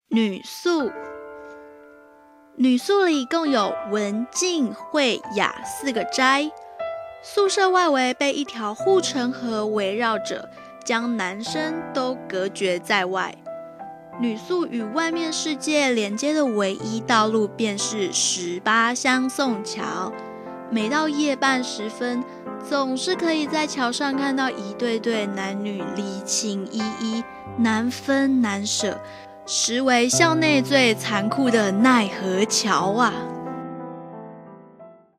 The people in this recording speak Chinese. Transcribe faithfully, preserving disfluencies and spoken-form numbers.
女宿。女宿里共有文、静、慧、雅四个斋，宿舍外围被一条护城河围绕着，将男生都隔绝在外。女宿与外面世界连接的唯一道路便是十八相送桥，每到夜半时分，总是可以在桥上看到一对对男女离情依依，难分难舍，实为校内最残酷的奈何桥啊！